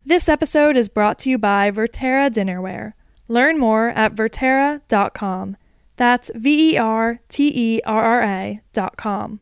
This episode is brought to you by Verterra Dinnerware. Learn more at Verterra.com. That's Verterra.com.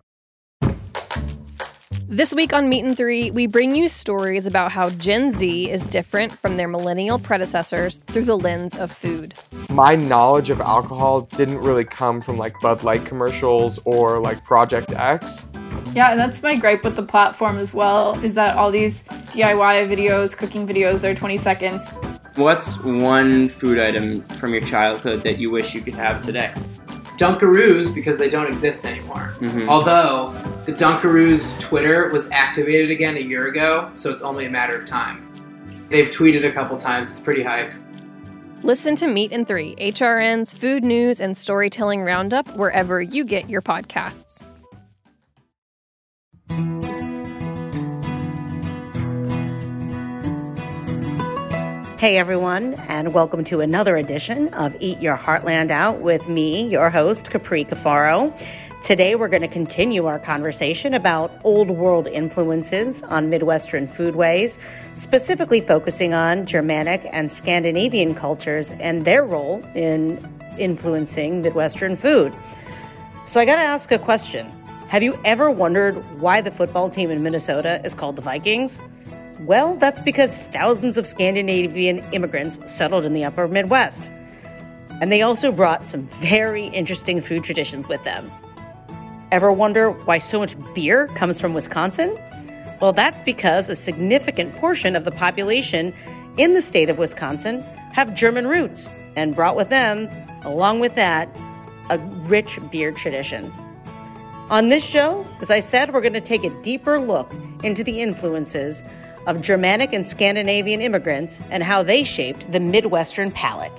This week on Meat and Three, we bring you stories about how Gen Z is different from their millennial predecessors through the lens of food. My knowledge of alcohol didn't really come from like Bud Light commercials or like Project X. Yeah, and that's my gripe with the platform as well, is that all these DIY videos, cooking videos, they're 20 seconds. What's one food item from your childhood that you wish you could have today? Dunkaroos, because they don't exist anymore. Mm-hmm. Although, the Dunkaroos Twitter was activated again a year ago, so it's only a matter of time. They've tweeted a couple times. It's pretty hype. Listen to Meat and Three, HRN's food news and storytelling roundup wherever you get your podcasts. Hey everyone, and welcome to another edition of Eat Your Heartland Out with me, your host, Capri Cafaro. Today we're going to continue our conversation about old world influences on Midwestern foodways, specifically focusing on Germanic and Scandinavian cultures and their role in influencing Midwestern food. So I got to ask a question. Have you ever wondered why the football team in Minnesota is called the Vikings? Well, that's because thousands of Scandinavian immigrants settled in the upper Midwest. And they also brought some very interesting food traditions with them. Ever wonder why so much beer comes from Wisconsin? Well, that's because a significant portion of the population in the state of Wisconsin have German roots and brought with them, along with that, a rich beer tradition. On this show, as I said, we're going to take a deeper look into the influences of Germanic and Scandinavian immigrants and how they shaped the Midwestern palate.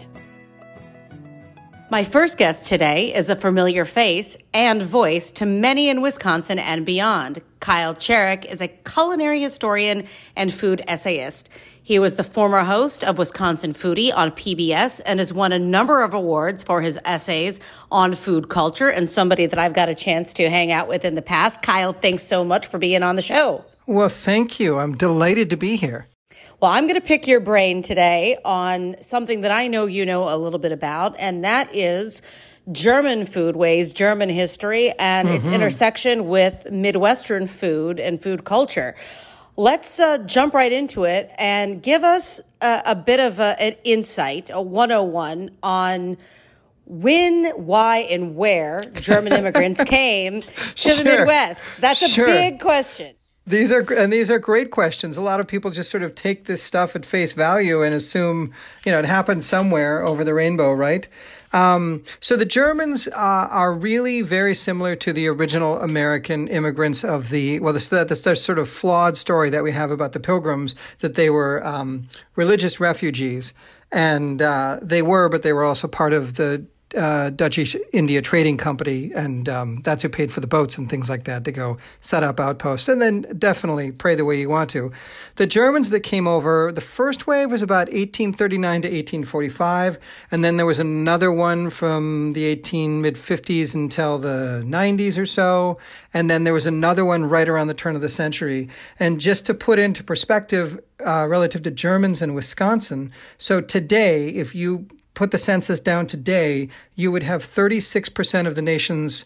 My first guest today is a familiar face and voice to many in Wisconsin and beyond. Kyle Cherek is a culinary historian and food essayist. He was the former host of Wisconsin Foodie on PBS and has won a number of awards for his essays on food culture, and somebody that I've got a chance to hang out with in the past. Kyle, thanks so much for being on the show. Well, thank you. I'm delighted to be here. Well, I'm going to pick your brain today on something that I know you know a little bit about, and that is German foodways, German history, and its intersection with Midwestern food and food culture. Let's jump right into it and give us a bit of an insight, a 101 on when, why, and where German immigrants came to the Midwest. That's a big question. These are great questions. A lot of people just sort of take this stuff at face value and assume, it happened somewhere over the rainbow, right? So the Germans are really very similar to the original American immigrants of that's their sort of flawed story that we have about the Pilgrims, that they were religious refugees. And they were also part of the Dutch East India Trading Company, and that's who paid for the boats and things like that to go set up outposts, and then definitely pray the way you want to. The Germans that came over, the first wave was about 1839 to 1845, and then there was another one from the mid-50s until the 90s or so, and then there was another one right around the turn of the century. And just to put into perspective relative to Germans in Wisconsin, so today, if you put the census down today, you would have 36% of the nation's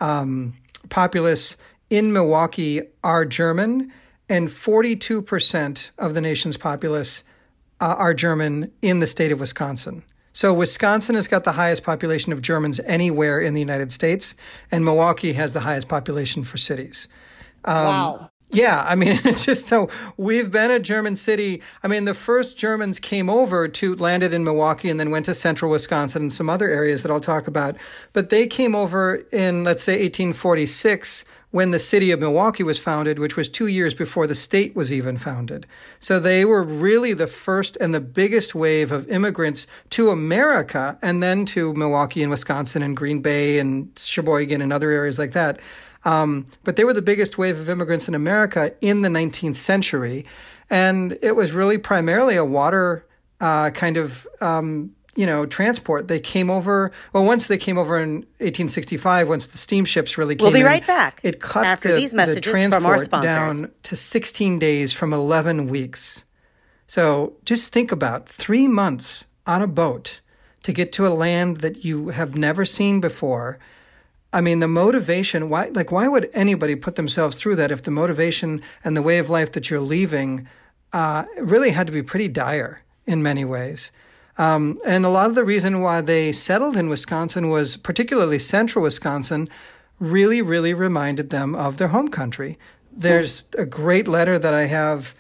populace in Milwaukee are German, and 42% of the nation's populace are German in the state of Wisconsin. So Wisconsin has got the highest population of Germans anywhere in the United States, and Milwaukee has the highest population for cities. Wow. Yeah, it's just so we've been a German city. The first Germans came over landed in Milwaukee and then went to central Wisconsin and some other areas that I'll talk about. But they came over in, let's say, 1846 when the city of Milwaukee was founded, which was 2 years before the state was even founded. So they were really the first and the biggest wave of immigrants to America, and then to Milwaukee and Wisconsin and Green Bay and Sheboygan and other areas like that. But they were the biggest wave of immigrants in America in the 19th century. And it was really primarily a water transport. They came over, once they came over in 1865, once the steamships really came in. We'll be right back. It cut these messages the transport from our sponsors down to 16 days from 11 weeks. So just think about 3 months on a boat to get to a land that you have never seen before. I mean, the motivation, why would anybody put themselves through that if the motivation and the way of life that you're leaving really had to be pretty dire in many ways? And a lot of the reason why they settled in Wisconsin was particularly central Wisconsin really, really reminded them of their home country. There's a great letter that I have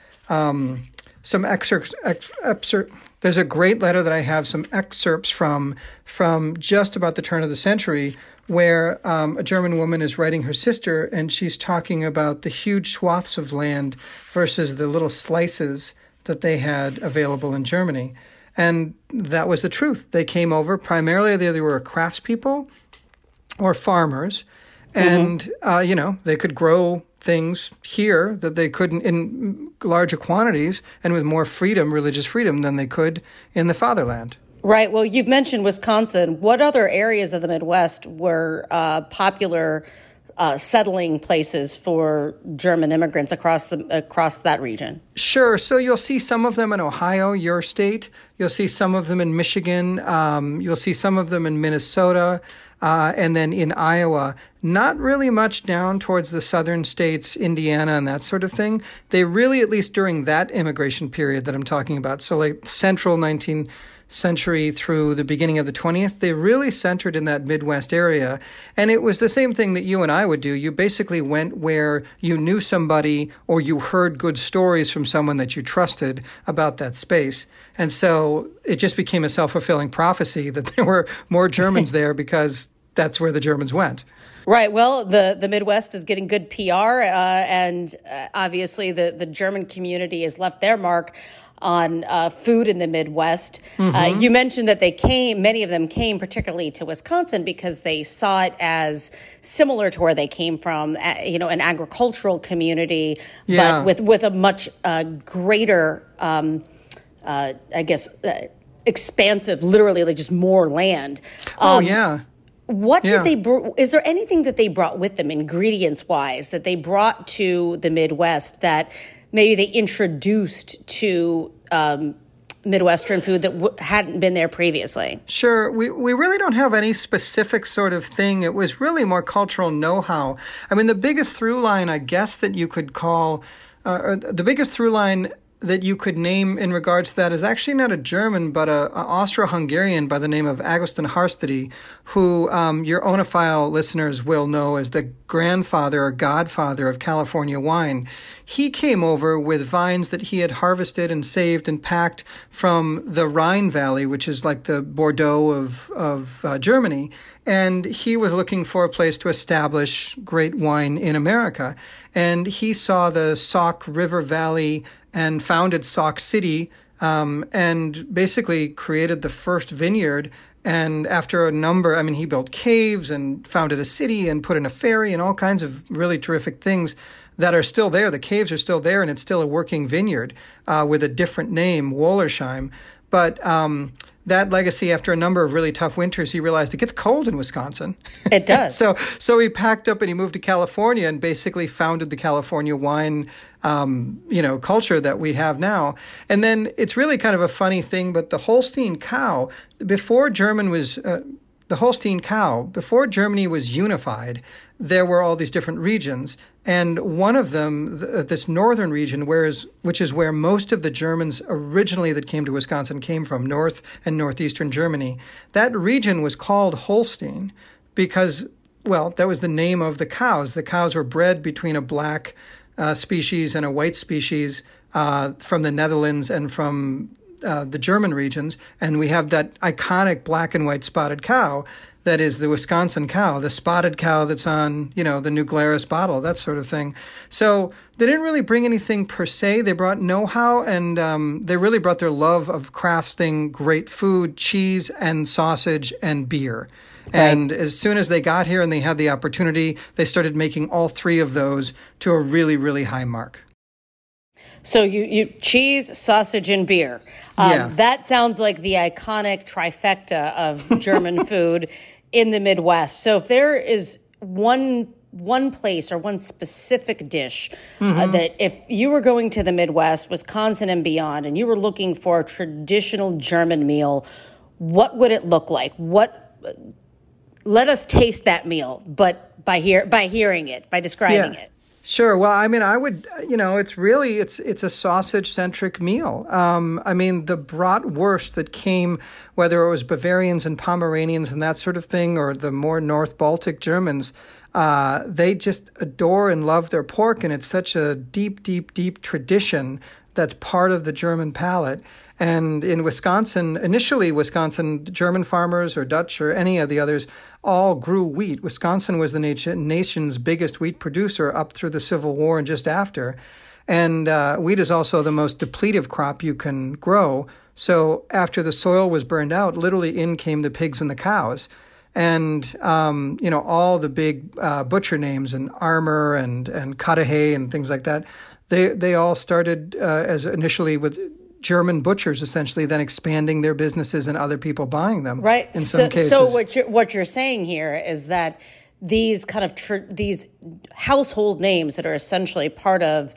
some excerpts. There's a great letter that I have some excerpts from just about the turn of the century, where a German woman is writing her sister, and she's talking about the huge swaths of land versus the little slices that they had available in Germany. And that was the truth. They came over, primarily they were craftspeople or farmers, and, they could grow things here that they couldn't in larger quantities and with more freedom, religious freedom, than they could in the fatherland. Right. Well, you've mentioned Wisconsin. What other areas of the Midwest were popular settling places for German immigrants across that region? Sure. So you'll see some of them in Ohio, your state. You'll see some of them in Michigan. You'll see some of them in Minnesota. And then in Iowa, not really much down towards the southern states, Indiana and that sort of thing. They really, at least during that immigration period that I'm talking about, so like central 19th century through the beginning of the 20th, they really centered in that Midwest area. And it was the same thing that you and I would do. You basically went where you knew somebody or you heard good stories from someone that you trusted about that space. And so it just became a self-fulfilling prophecy that there were more Germans there because that's where the Germans went. Right. Well, the Midwest is getting good PR, and obviously the German community has left their mark on food in the Midwest. Mm-hmm. You mentioned that many of them came particularly to Wisconsin because they saw it as similar to where they came from, an agricultural community, but with a much greater, expansive, literally like just more land. What did they? Is there anything that they brought with them, ingredients-wise, that they brought to the Midwest that maybe they introduced to Midwestern food that hadn't been there previously? Sure. We really don't have any specific sort of thing. It was really more cultural know-how. I mean, the biggest through line, I guess, that you could call, the biggest through line that you could name in regards to that is actually not a German, but a Austro-Hungarian by the name of Agustin Hársztady, who your Oenophile listeners will know as the grandfather or godfather of California wine. He came over with vines that he had harvested and saved and packed from the Rhine Valley, which is like the Bordeaux of Germany. And he was looking for a place to establish great wine in America. And he saw the Sauk River Valley and founded Sauk City, and basically created the first vineyard. And after he built caves and founded a city and put in a ferry and all kinds of really terrific things that are still there. The caves are still there, and it's still a working vineyard with a different name, Wollersheim. But that legacy, after a number of really tough winters, he realized it gets cold in Wisconsin. It does. So he packed up and he moved to California and basically founded the California wine culture that we have now. And then it's really kind of a funny thing, but the Holstein cow, before Germany was unified, there were all these different regions. And one of them, this northern region, which is where most of the Germans originally that came to Wisconsin came from, North and Northeastern Germany, that region was called Holstein because, that was the name of the cows. The cows were bred between a black species and a white species from the Netherlands and from the German regions. And we have that iconic black and white spotted cow that is the Wisconsin cow, the spotted cow that's on, the New Glarus bottle, that sort of thing. So they didn't really bring anything per se. They brought know-how, and they really brought their love of crafting great food, cheese and sausage and beer. Right. And as soon as they got here and they had the opportunity, they started making all three of those to a really, really high mark. So you cheese, sausage, and beer. That sounds like the iconic trifecta of German food in the Midwest. So if there is one one place or one specific dish that if you were going to the Midwest, Wisconsin and beyond, and you were looking for a traditional German meal, what would it look like? Let us taste that meal, but by hearing it, by describing it. Sure. Well, I mean, I would, it's a sausage-centric meal. I mean, the bratwurst that came, whether it was Bavarians and Pomeranians and that sort of thing, or the more North Baltic Germans, they just adore and love their pork, and it's such a deep, deep, deep tradition that's part of the German palate. And in Wisconsin, initially German farmers or Dutch or any of the others all grew wheat. Wisconsin was the nation's biggest wheat producer up through the Civil War and just after. And wheat is also the most depletive crop you can grow. So after the soil was burned out, literally in came the pigs and the cows. And, all the big butcher names and Armour and Cudahy and things like that, they all started as initially with German butchers, essentially, then expanding their businesses and other people buying them. Right. In some cases. So what you're saying here is that these kind of these household names that are essentially part of,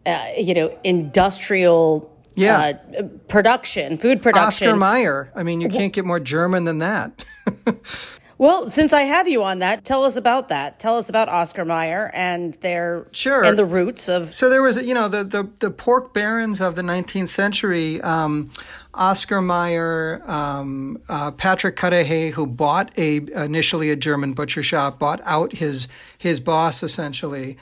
industrial production, food production. Oscar Mayer. I mean, you can't get more German than that. Well, since I have you on that, tell us about that. Tell us about Oscar Mayer and their and the roots of. So there was, the pork barons of the 19th century, Oscar Mayer, Patrick Cudahy, who bought initially a German butcher shop, bought out his boss essentially.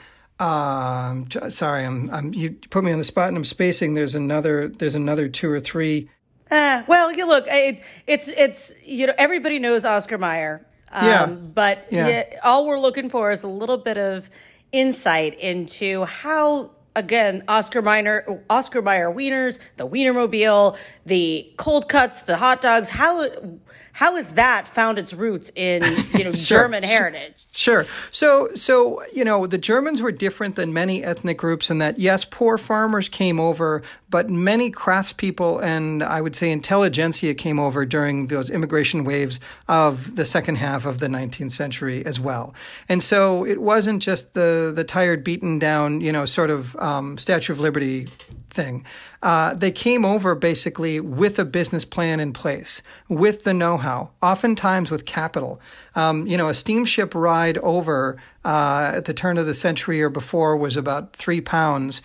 Sorry, you put me on the spot and I'm spacing. There's another two or three. Well, you look, it's everybody knows Oscar Mayer. But all we're looking for is a little bit of insight into how, again, Oscar Mayer wieners, the Wienermobile, the cold cuts, the hot dogs, how has that found its roots in, German heritage? Sure. So, the Germans were different than many ethnic groups in that, yes, poor farmers came over, but many craftspeople and I would say intelligentsia came over during those immigration waves of the second half of the 19th century as well. And so it wasn't just the tired, beaten down, Statue of Liberty thing. They came over basically with a business plan in place, with the know-how, oftentimes with capital. A steamship ride over at the turn of the century or before was about 3 pounds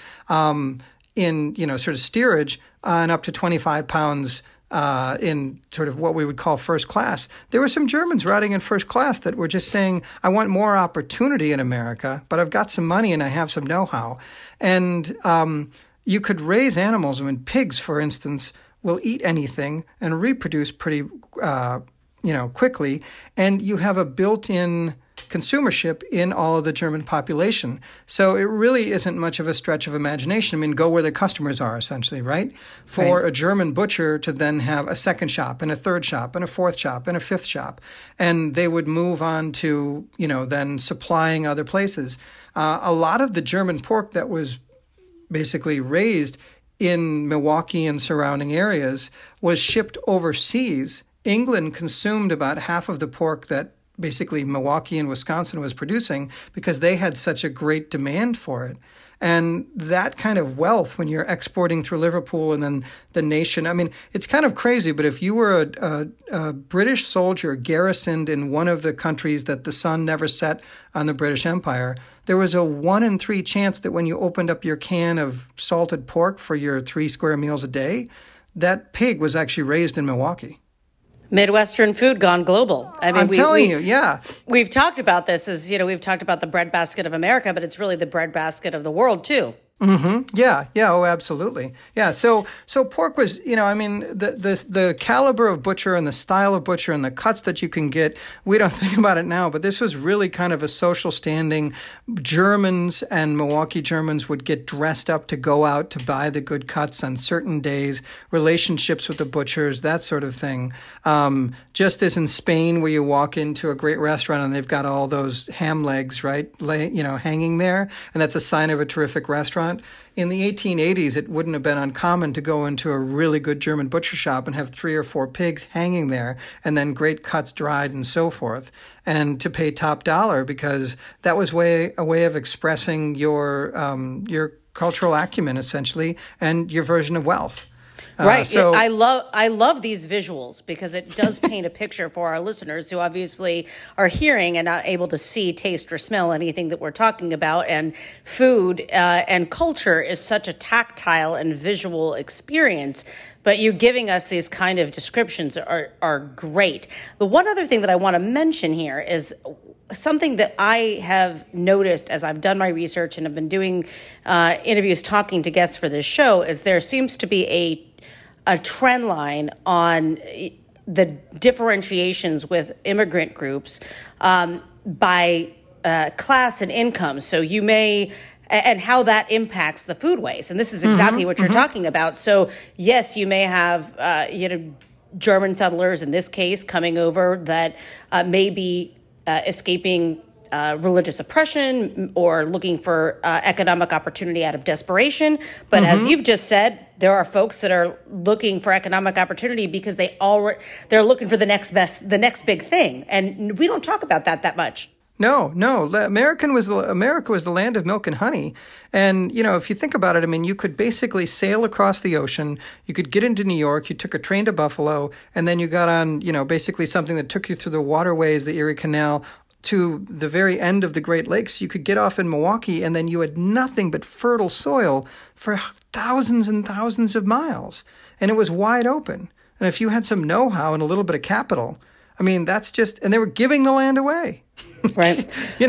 in, sort of steerage and up to 25 pounds in sort of what we would call first class. There were some Germans riding in first class that were just saying, I want more opportunity in America, but I've got some money and I have some know-how. And you could raise animals. I mean, pigs, for instance, will eat anything and reproduce pretty, quickly. And you have a built-in consumership in all of the German population. So it really isn't much of a stretch of imagination. I mean, go where the customers are, essentially, right? For a German butcher to then have a second shop and a third shop and a fourth shop and a fifth shop. And they would move on to, then supplying other places. A lot of the German pork that was basically raised in Milwaukee and surrounding areas was shipped overseas. England consumed about half of the pork that basically Milwaukee and Wisconsin was producing because they had such a great demand for it. And that kind of wealth, when you're exporting through Liverpool and then the nation, I mean, it's kind of crazy, but if you were a British soldier garrisoned in one of the countries that the sun never set on the British Empire, there was a 1 in 3 chance that when you opened up your can of salted pork for your 3 square meals a day, that pig was actually raised in Milwaukee. Midwestern food gone global. I mean, I'm telling you, yeah. We've talked about this as, we've talked about the breadbasket of America, but it's really the breadbasket of the world, too. Mm-hmm. Yeah. Oh, absolutely. Yeah. So pork was, the caliber of butcher and the style of butcher and the cuts that you can get, we don't think about it now, but this was really kind of a social standing. Germans and Milwaukee Germans would get dressed up to go out to buy the good cuts on certain days, relationships with the butchers, that sort of thing. Just as in Spain, where you walk into a great restaurant and they've got all those ham legs, right, hanging there, and that's a sign of a terrific restaurant. restaurant. In the 1880s, it wouldn't have been uncommon to go into a really good German butcher shop and have 3 or 4 pigs hanging there, and then great cuts dried and so forth, and to pay top dollar, because that was a way of expressing your cultural acumen, essentially, and your version of wealth. Right. I love these visuals because it does paint a picture for our listeners who obviously are hearing and not able to see, taste, or smell anything that we're talking about. And food and culture is such a tactile and visual experience. But you giving us these kind of descriptions are great. The one other thing that I want to mention here is something that I have noticed as I've done my research and have been doing interviews, talking to guests for this show, is there seems to be a trend line on the differentiations with immigrant groups by class and income. So you may, and how that impacts the food waste. And this is exactly what you're talking about. So yes, you may have, German settlers in this case coming over that may be escaping religious oppression or looking for economic opportunity out of desperation. But as you've just said, there are folks that are looking for economic opportunity because they're looking for the next big thing. And we don't talk about that much. No. America was the land of milk and honey. And, if you think about it, I mean, you could basically sail across the ocean. You could get into New York. You took a train to Buffalo, and then you got on, basically something that took you through the waterways, the Erie Canal, to the very end of the Great Lakes. You could get off in Milwaukee, and then you had nothing but fertile soil for thousands and thousands of miles. And it was wide open. And if you had some know-how and a little bit of capital, I mean, and they were giving the land away. Right.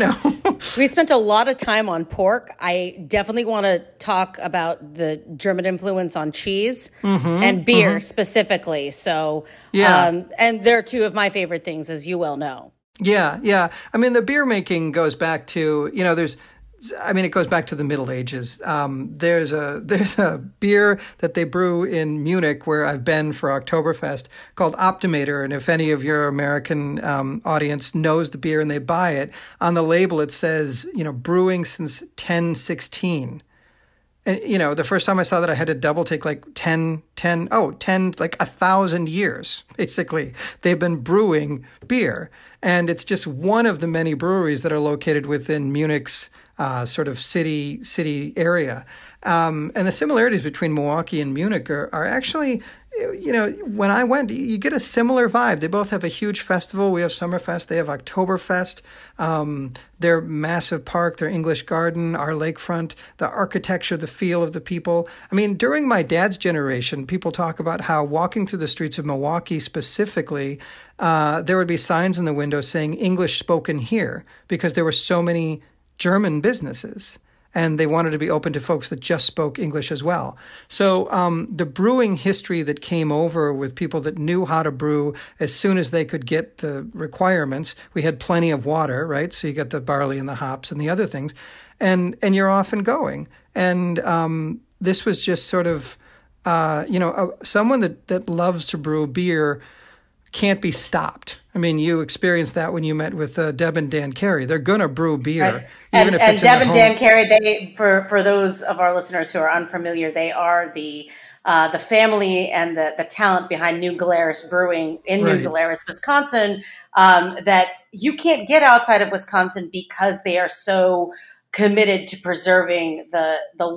We spent a lot of time on pork. I definitely want to talk about the German influence on cheese and beer specifically. So, and they're 2 of my favorite things, as you well know. Yeah. I mean, the beer making goes back to, it goes back to the Middle Ages. There's a beer that they brew in Munich where I've been for Oktoberfest called Optimator. And if any of your American audience knows the beer and they buy it, on the label it says, brewing since 1016. And, the first time I saw that, I had to double take like 10, like 1,000 years, basically. They've been brewing beer. And it's just one of the many breweries that are located within Munich's sort of city area. And the similarities between Milwaukee and Munich are actually, when I went, you get a similar vibe. They both have a huge festival. We have Summerfest. They have Oktoberfest. Their massive park, their English Garden, our lakefront, the architecture, the feel of the people. I mean, during my dad's generation, people talk about how walking through the streets of Milwaukee specifically, there would be signs in the window saying English spoken here because there were so many German businesses. And they wanted to be open to folks that just spoke English as well. So the brewing history that came over with people that knew how to brew as soon as they could get the requirements, we had plenty of water, right? So you got the barley and the hops and the other things, and you're off and going. And this was just sort of, someone that loves to brew beer can't be stopped. I mean, you experienced that when you met with Deb and Dan Carey. They're going to brew beer. Right. And Deb and Dan Carey, they for those of our listeners who are unfamiliar, they are the family and the talent behind New Glarus Brewing in New Glarus, Wisconsin, that you can't get outside of Wisconsin because they are so committed to preserving the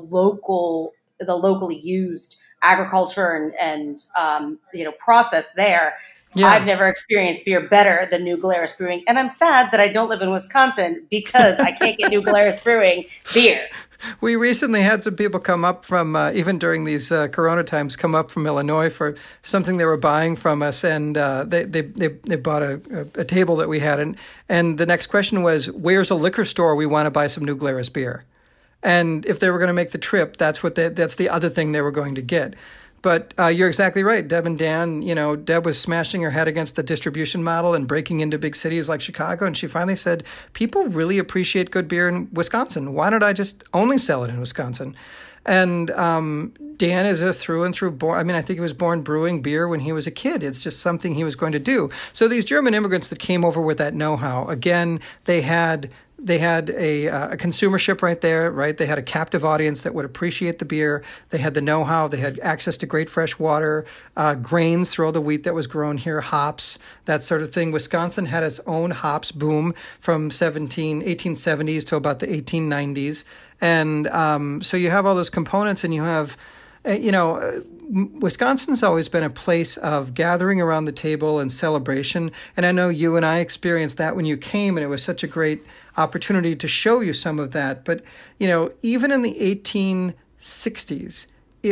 locally used agriculture and process there. Yeah. I've never experienced beer better than New Glarus Brewing. And I'm sad that I don't live in Wisconsin because I can't get New Glarus Brewing beer. We recently had some people come up from, even during these Corona times, come up from Illinois for something they were buying from us. And they bought a table that we had. And the next question was, where's a liquor store we want to buy some New Glarus beer? And if they were going to make the trip, that's the other thing they were going to get. But you're exactly right. Deb and Dan, Deb was smashing her head against the distribution model and breaking into big cities like Chicago. And she finally said, people really appreciate good beer in Wisconsin. Why don't I just only sell it in Wisconsin? And Dan is a through and through I think he was born brewing beer when he was a kid. It's just something he was going to do. So these German immigrants that came over with that know-how, again, they had They had a consumership right there, right? They had a captive audience that would appreciate the beer. They had the know-how. They had access to great fresh water, grains through all the wheat that was grown here, hops, that sort of thing. Wisconsin had its own hops boom from 1870s to about the 1890s. And so you have all those components, and you have, Wisconsin's always been a place of gathering around the table and celebration. And I know you and I experienced that when you came, and it was such a great opportunity to show you some of that. But, even in the 1860s,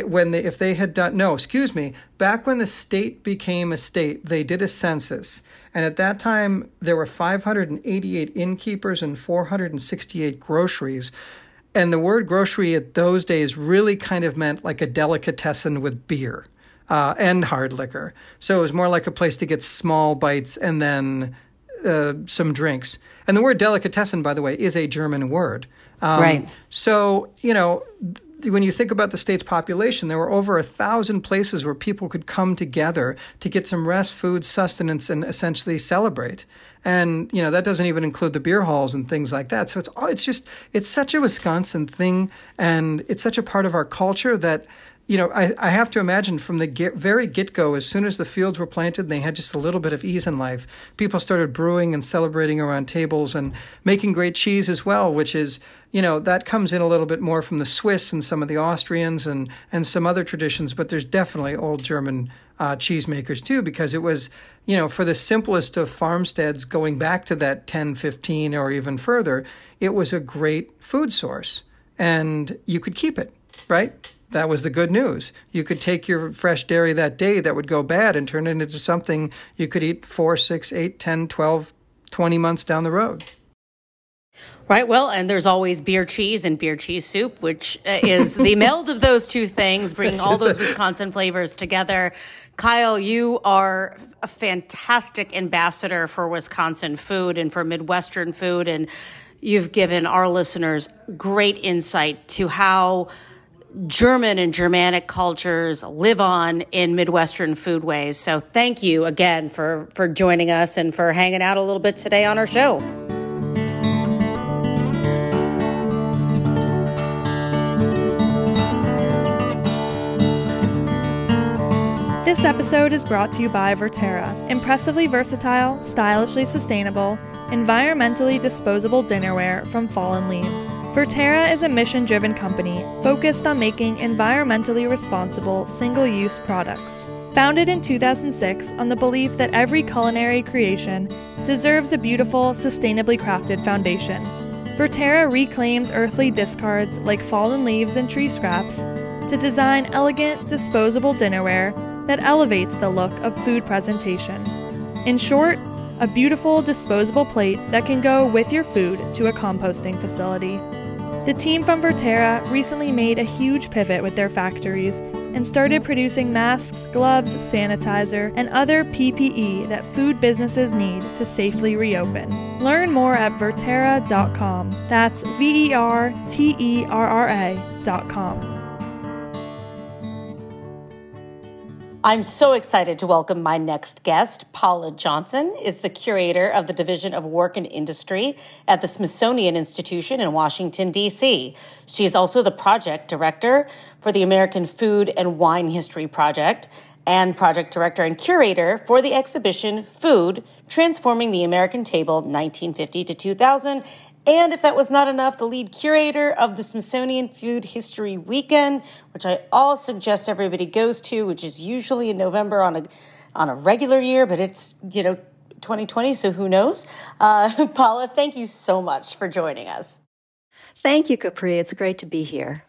back when the state became a state, they did a census. And at that time, there were 588 innkeepers and 468 groceries. And the word grocery at those days really kind of meant like a delicatessen with beer and hard liquor. So it was more like a place to get small bites and then some drinks. And the word delicatessen, by the way, is a German word. Right. So, when you think about the state's population, there were over 1,000 places where people could come together to get some rest, food, sustenance, and essentially celebrate. And, that doesn't even include the beer halls and things like that. So it's such a Wisconsin thing, and it's such a part of our culture that, I have to imagine from the very get-go, as soon as the fields were planted and they had just a little bit of ease in life, people started brewing and celebrating around tables and making great cheese as well, which is, that comes in a little bit more from the Swiss and some of the Austrians and some other traditions, but there's definitely old German cheesemakers too, because it was, for the simplest of farmsteads going back to that 10, 15 or even further, it was a great food source and you could keep it, right? That was the good news. You could take your fresh dairy that day that would go bad and turn it into something you could eat 4, 6, 8, 10, 12, 20 months down the road. Right. Well, and there's always beer cheese and beer cheese soup, which is the meld of those two things, bringing all those Wisconsin flavors together. Kyle, you are a fantastic ambassador for Wisconsin food and for Midwestern food, and you've given our listeners great insight to how German and Germanic cultures live on in Midwestern foodways. So thank you again for joining us and for hanging out a little bit today on our show. This episode is brought to you by Verterra. Impressively versatile, stylishly sustainable, environmentally disposable dinnerware from Fallen Leaves. Verterra is a mission-driven company focused on making environmentally responsible, single-use products. Founded in 2006 on the belief that every culinary creation deserves a beautiful, sustainably crafted foundation, Verterra reclaims earthly discards like fallen leaves and tree scraps to design elegant, disposable dinnerware that elevates the look of food presentation. In short, a beautiful disposable plate that can go with your food to a composting facility. The team from Verterra recently made a huge pivot with their factories and started producing masks, gloves, sanitizer, and other PPE that food businesses need to safely reopen. Learn more at Verterra.com. That's Verterra.com. I'm so excited to welcome my next guest. Paula Johnson is the curator of the Division of Work and Industry at the Smithsonian Institution in Washington, D.C. She is also the project director for the American Food and Wine History Project and project director and curator for the exhibition Food, Transforming the American Table, 1950 to 2000. And if that was not enough, the lead curator of the Smithsonian Food History Weekend, which I all suggest everybody goes to, which is usually in November on a regular year, but it's 2020, so who knows? Paula, thank you so much for joining us. Thank you, Capri. It's great to be here.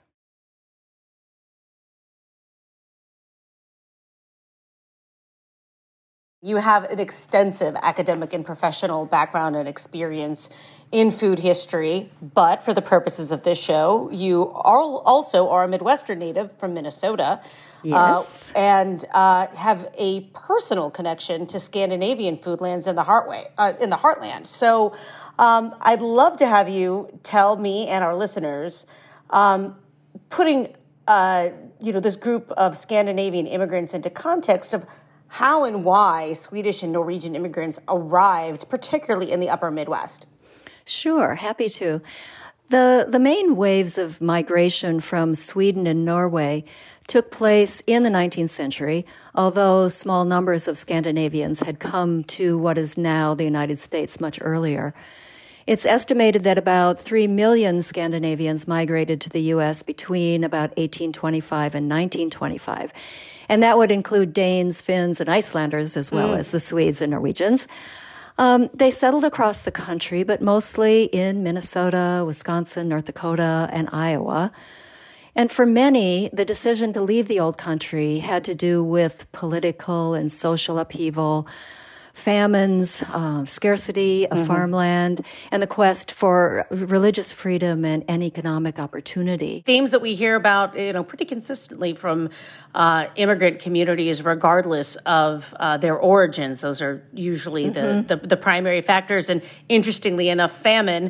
You have an extensive academic and professional background and experience in food history, but for the purposes of this show, you also are a Midwestern native from Minnesota. Yes. And have a personal connection to Scandinavian foodlands in the heartland. So I'd love to have you tell me and our listeners, putting this group of Scandinavian immigrants into context of how and why Swedish and Norwegian immigrants arrived, particularly in the upper Midwest. Sure, happy to. The main waves of migration from Sweden and Norway took place in the 19th century, although small numbers of Scandinavians had come to what is now the United States much earlier. It's estimated that about 3 million Scandinavians migrated to the U.S. between about 1825 and 1925. And that would include Danes, Finns, and Icelanders, as well as the Swedes and Norwegians. They settled across the country, but mostly in Minnesota, Wisconsin, North Dakota, and Iowa. And for many, the decision to leave the old country had to do with political and social upheaval, famines, scarcity of farmland, and the quest for religious freedom and economic opportunity. Themes that we hear about, pretty consistently from immigrant communities, regardless of their origins. Those are usually the primary factors. And interestingly enough, famine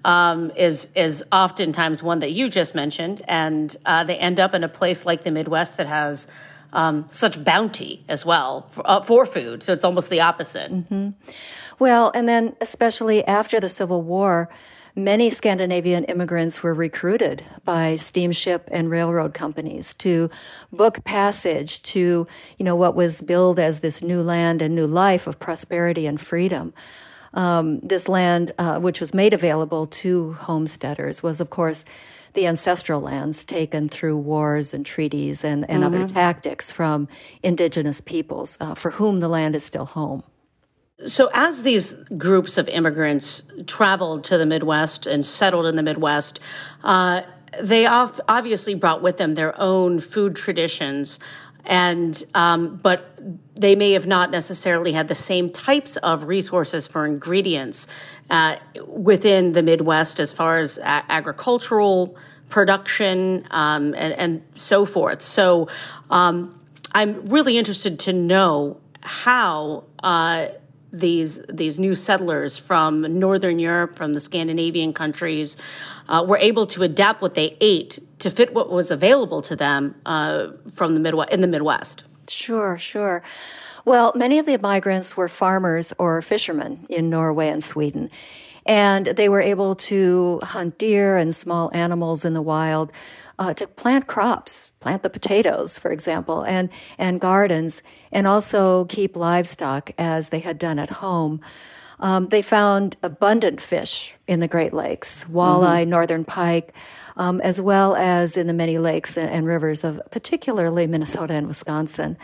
is oftentimes one that you just mentioned, and they end up in a place like the Midwest that has such bounty as well for food. So it's almost the opposite. Well, and then especially after the Civil War, many Scandinavian immigrants were recruited by steamship and railroad companies to book passage to, what was billed as this new land and new life of prosperity and freedom. This land, which was made available to homesteaders, was, of course, the ancestral lands taken through wars and treaties and other tactics from indigenous peoples for whom the land is still home. So as these groups of immigrants traveled to the Midwest and settled in the Midwest, they obviously brought with them their own food traditions, but they may have not necessarily had the same types of resources for ingredients within the Midwest as far as agricultural production and so forth. So I'm really interested to know how these new settlers from Northern Europe, from the Scandinavian countries, were able to adapt what they ate to fit what was available to them from in the Midwest. Sure. Well, many of the migrants were farmers or fishermen in Norway and Sweden, and they were able to hunt deer and small animals in the wild, to plant crops, plant the potatoes, for example, and gardens, and also keep livestock as they had done at home. They found abundant fish in the Great Lakes, walleye, northern pike, as well as in the many lakes and rivers of particularly Minnesota and Wisconsin.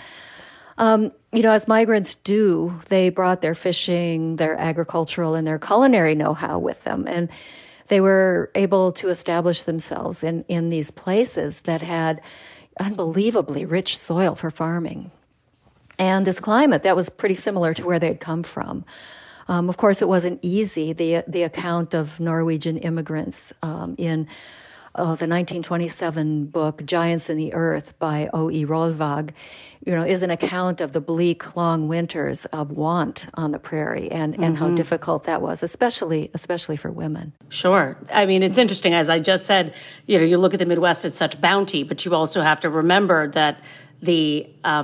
As migrants do, they brought their fishing, their agricultural, and their culinary know-how with them. And they were able to establish themselves in these places that had unbelievably rich soil for farming. And this climate that was pretty similar to where they'd come from. Of course, it wasn't easy. The account of Norwegian immigrants in the 1927 book, Giants in the Earth by O.E. Rolvag, is an account of the bleak, long winters of want on the prairie and how difficult that was, especially for women. Sure. I mean, it's interesting. As I just said, you look at the Midwest, it's such bounty, but you also have to remember that the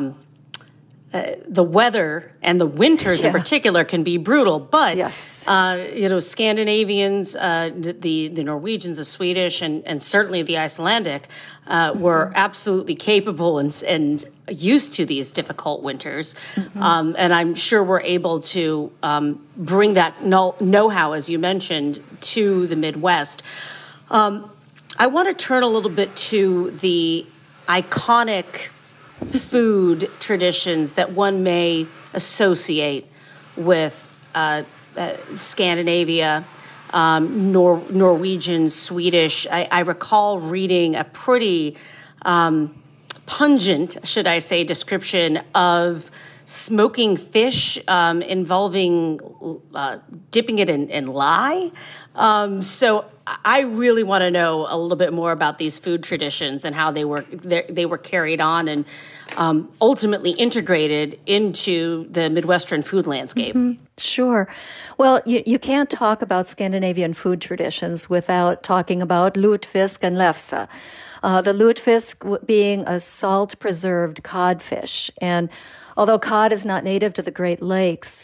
weather and the winters in particular can be brutal, but Scandinavians, the Norwegians, the Swedish, and certainly the Icelandic were absolutely capable and used to these difficult winters. And I'm sure we're able to bring that know-how, as you mentioned, to the Midwest. I want to turn a little bit to the iconic food traditions that one may associate with Scandinavia, Norwegian, Swedish. I recall reading a pretty pungent, should I say, description of smoking fish involving dipping it in lye. So I really want to know a little bit more about these food traditions and how they were carried on and ultimately integrated into the Midwestern food landscape. Sure. Well, you can't talk about Scandinavian food traditions without talking about lutefisk and lefse. The lutefisk being a salt-preserved codfish. And although cod is not native to the Great Lakes,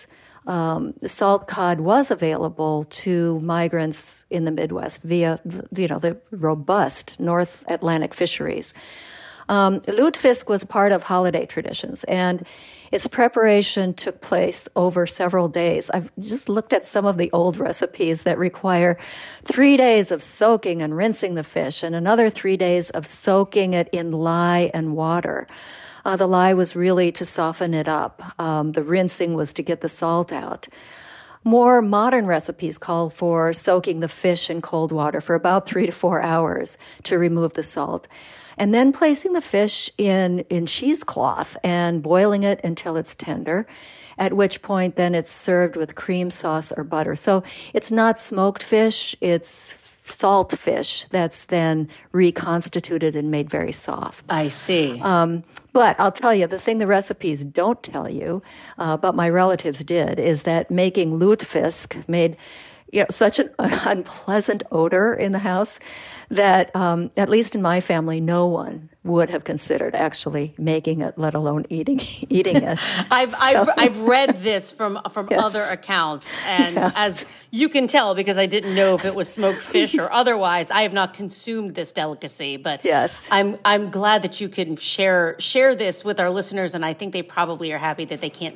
salt cod was available to migrants in the Midwest via, the robust North Atlantic fisheries. Lutefisk was part of holiday traditions, and its preparation took place over several days. I've just looked at some of the old recipes that require 3 days of soaking and rinsing the fish, and another 3 days of soaking it in lye and water. The lye was really to soften it up. The rinsing was to get the salt out. More modern recipes call for soaking the fish in cold water for about 3 to 4 hours to remove the salt, and then placing the fish in cheesecloth and boiling it until it's tender, at which point then it's served with cream sauce or butter. So it's not smoked fish, it's salt fish that's then reconstituted and made very soft. I see. But I'll tell you, the thing the recipes don't tell you, but my relatives did, is that making lutefisk made such an unpleasant odor in the house that, at least in my family, no one would have considered actually making it, let alone eating it. I've read this from Yes. other accounts, and Yes. as you can tell, because I didn't know if it was smoked fish or otherwise, I have not consumed this delicacy. But Yes. I'm glad that you can share this with our listeners, and I think they probably are happy that they can't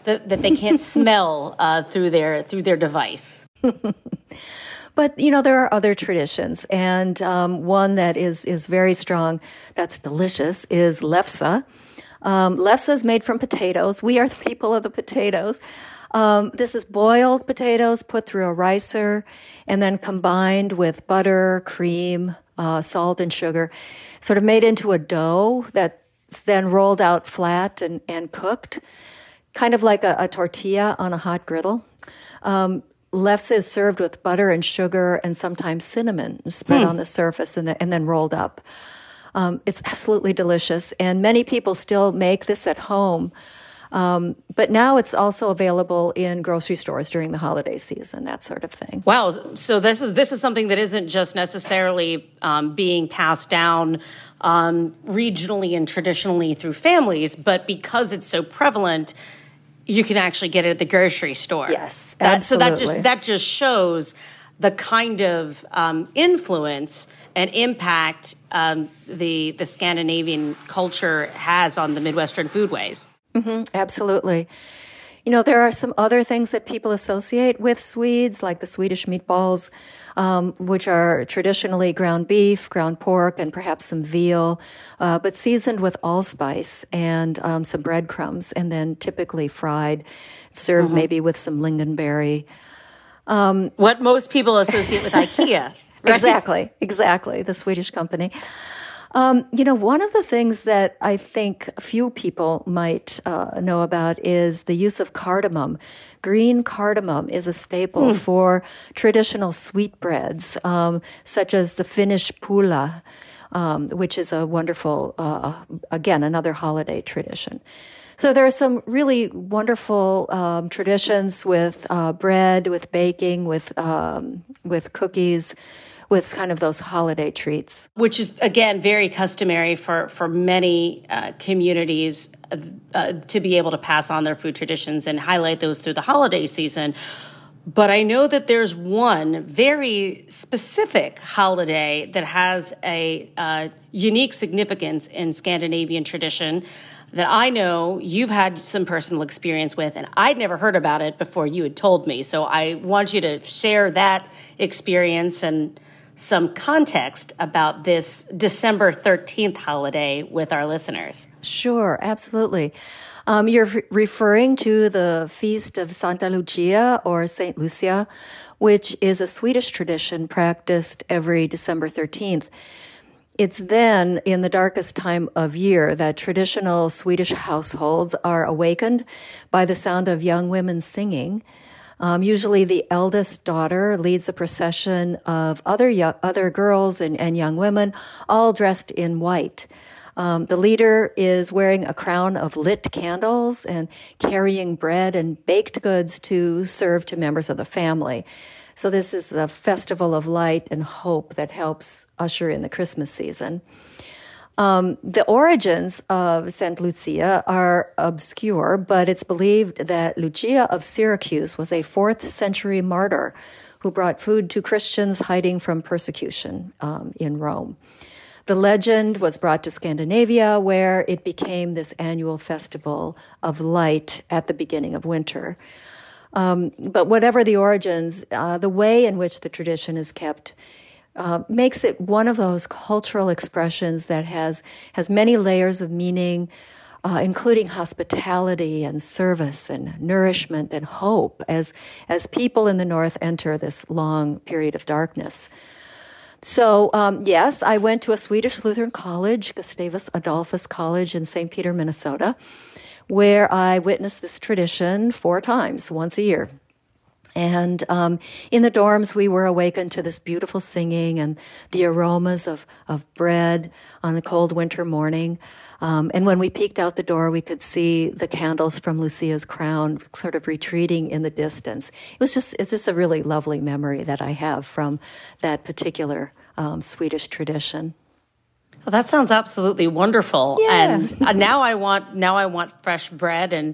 smell through their device. But, there are other traditions, and one that is very strong, that's delicious, is lefse. Lefse is made from potatoes. We are the people of the potatoes. This is boiled potatoes put through a ricer and then combined with butter, cream, salt, and sugar, sort of made into a dough that's then rolled out flat and cooked, kind of like a tortilla on a hot griddle. Lefse is served with butter and sugar and sometimes cinnamon spread on the surface and then rolled up. It's absolutely delicious, and many people still make this at home. But now it's also available in grocery stores during the holiday season, that sort of thing. Wow! So this is something that isn't just necessarily being passed down regionally and traditionally through families, but because it's so prevalent, you can actually get it at the grocery store. Yes, absolutely. So that just shows the kind of influence and impact the Scandinavian culture has on the Midwestern foodways. Mm-hmm, absolutely. There are some other things that people associate with Swedes, like the Swedish meatballs, which are traditionally ground beef, ground pork, and perhaps some veal, but seasoned with allspice and some breadcrumbs, and then typically fried, served maybe with some lingonberry. What most people associate with IKEA. Right? Exactly, the Swedish company. One of the things that I think few people might know about is the use of cardamom. Green cardamom is a staple for traditional sweetbreads, such as the Finnish pulla, which is a wonderful, again, another holiday tradition. So there are some really wonderful traditions with bread, with baking, with cookies, with kind of those holiday treats. Which is, again, very customary for many communities to be able to pass on their food traditions and highlight those through the holiday season. But I know that there's one very specific holiday that has a unique significance in Scandinavian tradition that I know you've had some personal experience with, and I'd never heard about it before you had told me. So I want you to share that experience and some context about this December 13th holiday with our listeners. Sure, absolutely. You're referring to the Feast of Santa Lucia or Saint Lucia, which is a Swedish tradition practiced every December 13th. It's then, in the darkest time of year, that traditional Swedish households are awakened by the sound of young women singing. Usually the eldest daughter leads a procession of other girls and young women, all dressed in white. The leader is wearing a crown of lit candles and carrying bread and baked goods to serve to members of the family. So this is a festival of light and hope that helps usher in the Christmas season. The origins of St. Lucia are obscure, but it's believed that Lucia of Syracuse was a 4th century martyr who brought food to Christians hiding from persecution in Rome. The legend was brought to Scandinavia, where it became this annual festival of light at the beginning of winter. But whatever the origins, the way in which the tradition is kept makes it one of those cultural expressions that has many layers of meaning, including hospitality and service and nourishment and hope as people in the North enter this long period of darkness. So, yes, I went to a Swedish Lutheran college, Gustavus Adolphus College in St. Peter, Minnesota, where I witnessed this tradition 4 times, once a year. And in the dorms, we were awakened to this beautiful singing and the aromas of bread on a cold winter morning. And when we peeked out the door, we could see the candles from Lucia's crown sort of retreating in the distance. It's just a really lovely memory that I have from that particular Swedish tradition. Well, that sounds absolutely wonderful. Yeah. And now I want fresh bread. And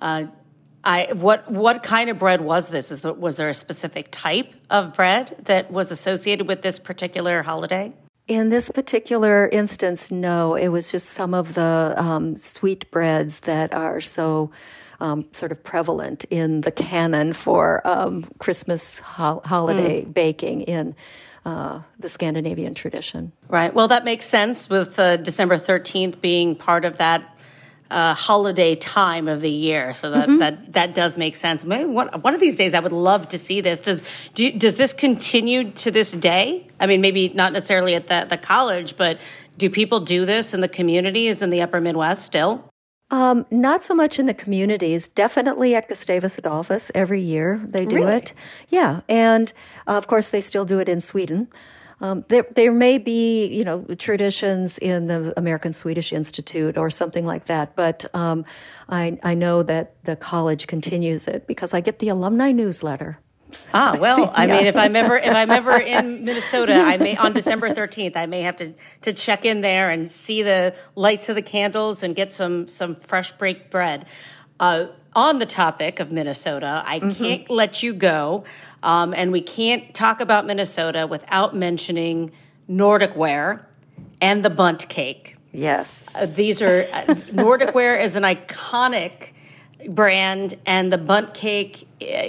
what kind of bread was this? Was there a specific type of bread that was associated with this particular holiday? In this particular instance, no. It was just some of the sweet breads that are so sort of prevalent in the canon for Christmas holiday baking in the Scandinavian tradition. Right. Well, that makes sense with December 13th being part of that holiday time of the year. So that does make sense. Maybe one of these days I would love to see this. Does this continue to this day? I mean, maybe not necessarily at the college, but do people do this in the communities in the upper Midwest still? Not so much in the communities, definitely at Gustavus Adolphus every year they do it. Yeah. And of course they still do it in Sweden. There may be, traditions in the American Swedish Institute or something like that, but I know that the college continues it because I get the alumni newsletter. I mean, if I'm ever in Minnesota, I may on December 13th, I may have to check in there and see the lights of the candles and get some fresh baked bread. On the topic of Minnesota, I can't let you go. And we can't talk about Minnesota without mentioning Nordic Ware and the bundt cake. Yes. These are Nordic Ware is an iconic brand, and the bundt cake,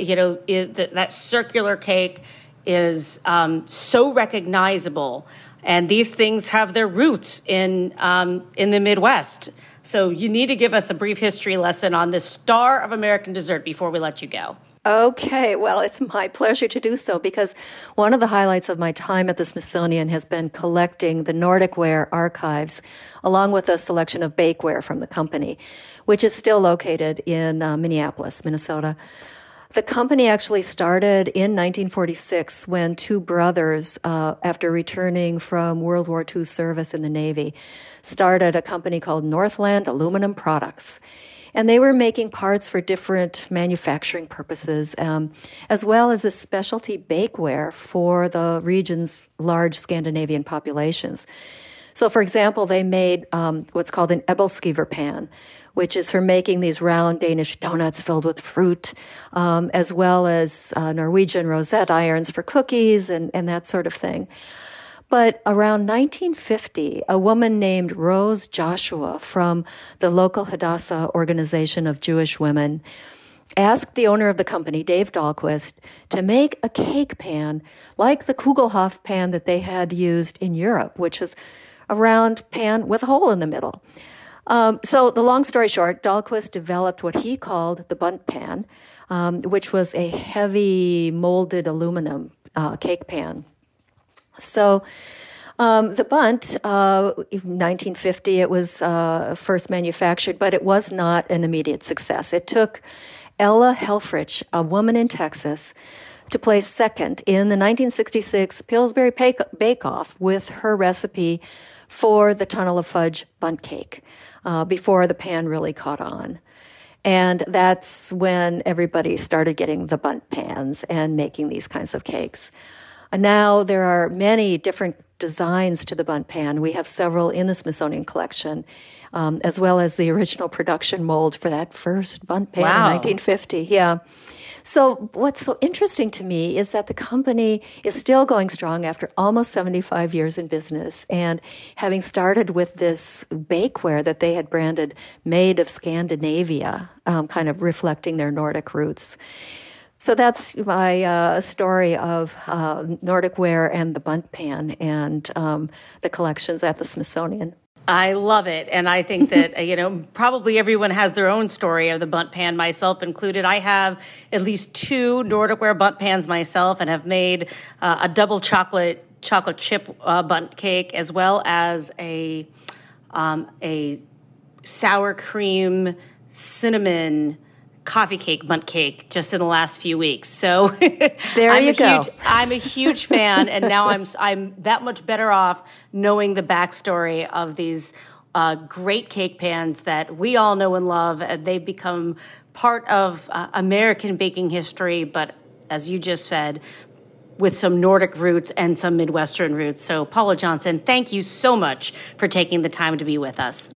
that circular cake is so recognizable. And these things have their roots in the Midwest. So you need to give us a brief history lesson on this star of American dessert before we let you go. Okay, well, it's my pleasure to do so because one of the highlights of my time at the Smithsonian has been collecting the Nordic Ware archives along with a selection of bakeware from the company, which is still located in Minneapolis, Minnesota. The company actually started in 1946 when 2 brothers, after returning from World War II service in the Navy, started a company called Northland Aluminum Products. And they were making parts for different manufacturing purposes, as well as a specialty bakeware for the region's large Scandinavian populations. So, for example, they made what's called an Ebelskiver pan, which is for making these round Danish donuts filled with fruit, as well as Norwegian rosette irons for cookies and that sort of thing. But around 1950, a woman named Rose Joshua from the local Hadassah organization of Jewish women asked the owner of the company, Dave Dahlquist, to make a cake pan like the Kugelhof pan that they had used in Europe, which is a round pan with a hole in the middle. So the long story short, Dahlquist developed what he called the bundt pan, which was a heavy molded aluminum cake pan. So the bundt, in 1950, it was first manufactured, but it was not an immediate success. It took Ella Helfrich, a woman in Texas, to place second in the 1966 Pillsbury Bake-Off with her recipe for the Tunnel of Fudge bundt cake before the pan really caught on. And that's when everybody started getting the bundt pans and making these kinds of cakes. Now there are many different designs to the bundt pan. We have several in the Smithsonian collection, as well as the original production mold for that first bundt pan in 1950. Yeah. So what's so interesting to me is that the company is still going strong after almost 75 years in business, and having started with this bakeware that they had branded Made of Scandinavia, kind of reflecting their Nordic roots. So that's my story of Nordic ware and the bundt pan and the collections at the Smithsonian. I love it. And I think that, probably everyone has their own story of the bundt pan, myself included. I have at least 2 Nordic ware bundt pans myself and have made a double chocolate chip bundt cake, as well as a sour cream cinnamon coffee cake bundt cake just in the last few weeks. So there you go. I'm a huge fan, and now I'm that much better off knowing the backstory of these great cake pans that we all know and love. They've become part of American baking history, but as you just said, with some Nordic roots and some Midwestern roots. So Paula Johnson, thank you so much for taking the time to be with us.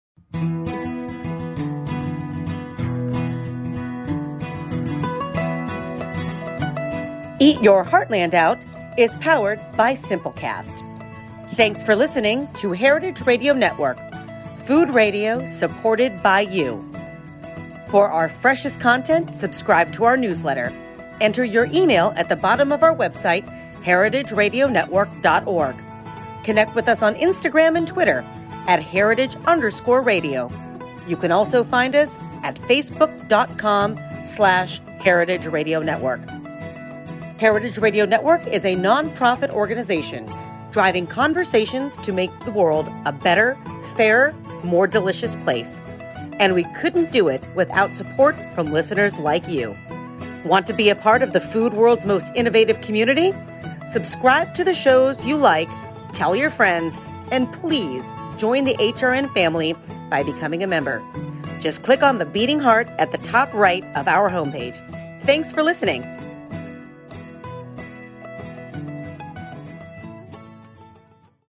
Eat Your Heartland Out is powered by Simplecast. Thanks for listening to Heritage Radio Network, food radio supported by you. For our freshest content, subscribe to our newsletter. Enter your email at the bottom of our website, heritageradionetwork.org. Connect with us on Instagram and Twitter at heritage_radio. You can also find us at facebook.com/Heritage Radio Network. Heritage Radio Network is a nonprofit organization driving conversations to make the world a better, fairer, more delicious place. And we couldn't do it without support from listeners like you. Want to be a part of the food world's most innovative community? Subscribe to the shows you like, tell your friends, and please join the HRN family by becoming a member. Just click on the beating heart at the top right of our homepage. Thanks for listening.